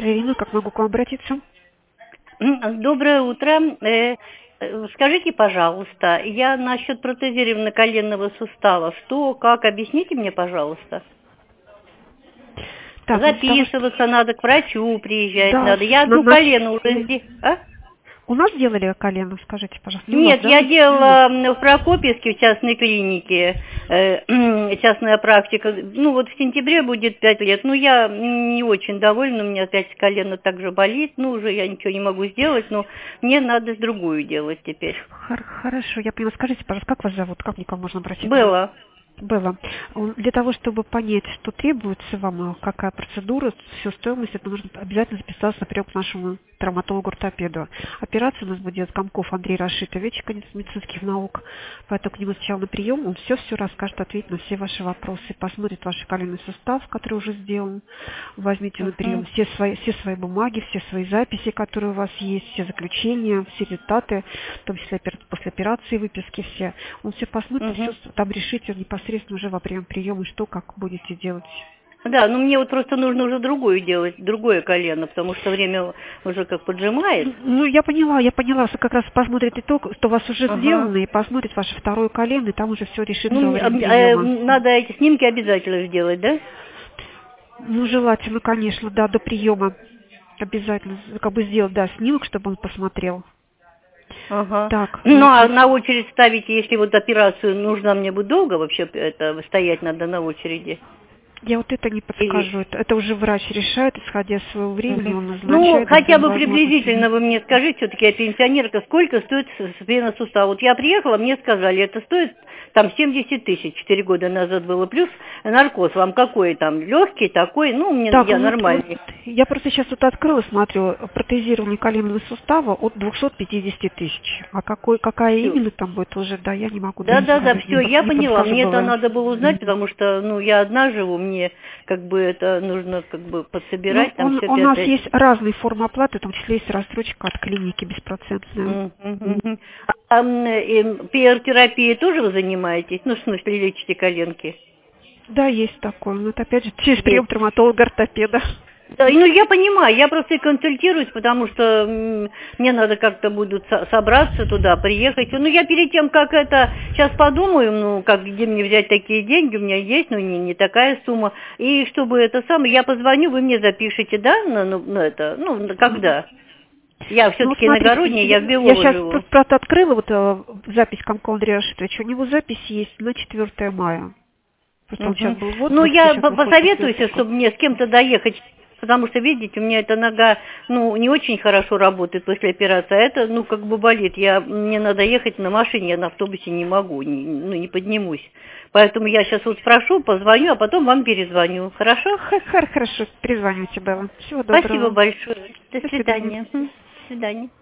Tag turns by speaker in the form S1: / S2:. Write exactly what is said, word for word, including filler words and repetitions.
S1: Доктор Ирина, как могу к вам обратиться?
S2: Доброе утро. Э, Скажите, пожалуйста, я насчет протезирования коленного сустава. Что, как? Объясните мне, пожалуйста.
S1: Так, ну, потому что-
S2: Записываться надо, к врачу приезжать
S1: Да,
S2: надо. Я
S1: на-
S2: одну
S1: на-
S2: колено уже здесь. А?
S1: У нас делали колено, скажите, пожалуйста. Не у
S2: Нет,
S1: вас, да?
S2: я делала м, в Прокопьевске в частной клинике, э, частная практика. Ну вот в сентябре будет пять лет. Ну я не очень довольна, у меня опять колено также болит. Ну уже я ничего не могу сделать, но мне надо другую делать теперь.
S1: Хор- Хорошо, я поняла. Скажите, пожалуйста, как вас зовут? Как мне к вам можно обратиться?
S2: Было.
S1: Было. Для того, чтобы понять, что требуется вам, какая процедура, всю стоимость, это нужно обязательно записаться на прием к нашему травматологу-ортопеду. Операцию у нас будет делать Комков Андрей Рашитович, кандидат медицинских наук. Поэтому к нему сначала на прием, он все-все расскажет, ответит на все ваши вопросы, посмотрит ваш коленный сустав, который уже сделан. Возьмите на прием все свои, все свои бумаги, все свои записи, которые у вас есть, все заключения, все результаты, в том числе после операции, выписки все. Он все посмотрит,
S2: Угу.
S1: все там решите непосредственно уже во время приема, что, как будете делать.
S2: Да, но мне вот просто нужно уже другую делать, другое колено, потому что время уже как поджимает.
S1: Ну, я поняла, я поняла, что как раз посмотрит итог, что у вас уже
S2: Ага.
S1: сделано, и посмотрит ваше второе колено, и там уже все решится во
S2: Ну,
S1: время
S2: э,
S1: приема.
S2: надо эти снимки обязательно сделать, да?
S1: Ну, желательно, конечно, да, до приема обязательно как бы сделать, да, снимок, чтобы он посмотрел.
S2: Ага.
S1: Так,
S2: Ну, а
S1: значит,
S2: на очередь ставить, если вот операцию нужна мне будет долго вообще, это стоять надо на очереди?
S1: я вот это не подскажу.
S2: Или...
S1: Это, это уже врач решает, исходя из своего времени,
S2: Мгм.
S1: он назначает.
S2: Ну, хотя бы
S1: возможности.
S2: приблизительно вы мне скажите, все-таки я пенсионерка, сколько стоит смена сустава? Вот я приехала, мне сказали, это стоит там семьдесят тысяч, четыре года назад было, плюс наркоз. Вам какой там, легкий такой? Ну, мне,
S1: Так,
S2: я
S1: вот,
S2: нормальный.
S1: вот, я просто сейчас вот открыла, смотрю, протезирование коленного сустава от двухсот пятидесяти тысяч. А какой, какая
S2: Всё.
S1: именно там будет уже, да, я не могу
S2: Да,
S1: даже
S2: да, да,
S1: сказать,
S2: все,
S1: не,
S2: я
S1: не
S2: поняла.
S1: подскажу
S2: Мне это
S1: было.
S2: надо было узнать, потому что, ну, я одна живу, мне как бы это нужно как бы
S1: Ну,
S2: подсобирать там
S1: он,
S2: все
S1: у нас
S2: это.
S1: есть разные формы оплаты, в том числе есть рассрочка от клиники беспроцентная.
S2: Мгм, мгм. А м, э, пи эр-терапией тоже вы занимаетесь? Ну, в смысле, лечите коленки?
S1: Да, есть такое. Но это опять же через прием
S2: Есть.
S1: травматолога-ортопеда.
S2: Да, ну я понимаю, я просто и консультируюсь, потому что м, мне надо как-то будет со- собраться туда, приехать. Ну я перед тем, как это, сейчас подумаю, ну как, где мне взять такие деньги, у меня есть, но не, не такая сумма. И чтобы это самое, я позвоню, вы мне запишете, да, на, ну, на это, ну, на когда? Я
S1: Ну,
S2: все-таки
S1: смотрите,
S2: иногородняя,
S1: я,
S2: я в
S1: я
S2: Белово
S1: сейчас
S2: живу.
S1: просто открыла вот э, запись Комкова Андрея Рашитовича. У него запись есть на четвёртое мая. Просто он сейчас
S2: Мгм.
S1: был в
S2: Ну,
S1: отпуске,
S2: я
S1: сейчас
S2: по-
S1: выходит после
S2: посоветуюсь,
S1: отпуска.
S2: чтобы мне с кем-то доехать, потому что, видите, у меня эта нога, ну, не очень хорошо работает после операции, а это, ну, как бы болит. Я, мне надо ехать на машине, я на автобусе не могу, не, ну, не поднимусь. Поэтому я сейчас вот спрошу, позвоню, а потом вам перезвоню. Хорошо?
S1: Х- х- Хорошо, перезвоните, Белла. Всего
S2: Спасибо
S1: доброго.
S2: большое. До
S1: До свидания.
S2: свидания. Мгм. До свидания.